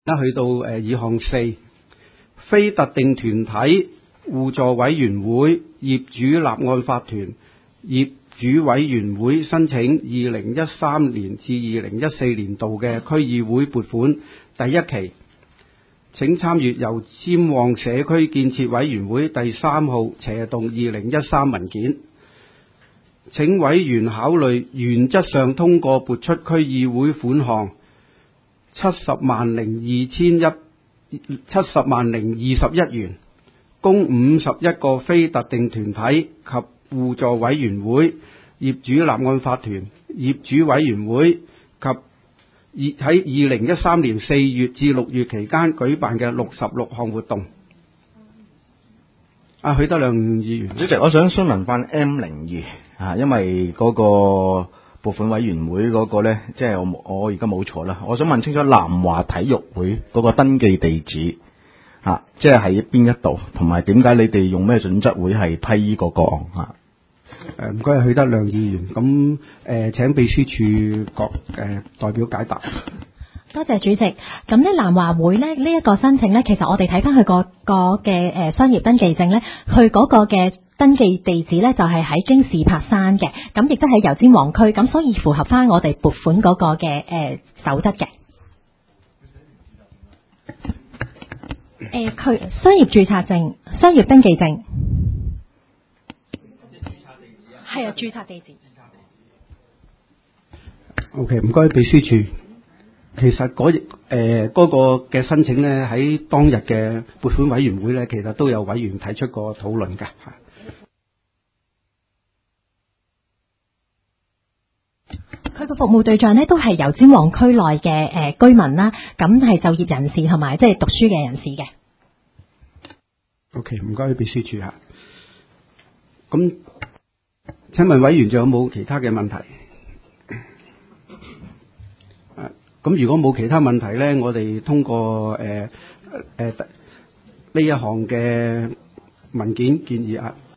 去到議項4，非特定團體互助委員會業主立案法團業主委員會申請2013年至2014年度嘅區議會撥款第一期，請參閱由尖旺社區建設委員會第3號/2013文件。請委員考慮原則上通過撥出區議會款項70,021元，供51個非特定團體及互助委員會、業主立案法團、業主委員會及喺2013年4月至6月期間舉辦嘅66項活動。許德亮議員， 主席，我想詢問翻 M02因為嗰個撥款委員會嗰個呢，即係我而家冇錯啦。我想問清楚南華體育會嗰個登記地址即係喺邊一度，同埋點解你哋用咩準則會係批呢個個案唔該，許德亮議員，咁請秘書處代表解答。 多謝主席。咁咧南華會咧呢一個申請咧，其實我哋睇翻佢個嘅商業登記證咧，佢嗰個嘅登記地址咧就係喺京士柏山嘅，咁亦都喺油尖旺區，咁所以符合翻我哋撥款嗰個嘅守則嘅。佢商業註冊證、商業登記證，係啊，註冊地址。 OK， 唔該，秘書處。其實嗰個嘅申請咧，喺當日嘅撥款委員會咧，其實都有委員提出過討論嘅。 佢個服務對象咧都係油尖旺區內嘅居民啦，咁係就業人士同埋即係讀書嘅人士嘅。 OK， 唔該，秘書處嚇。咁請問委員仲有冇其他嘅問題？咁如果冇其他問題咧，我哋通過呢一項嘅文件建議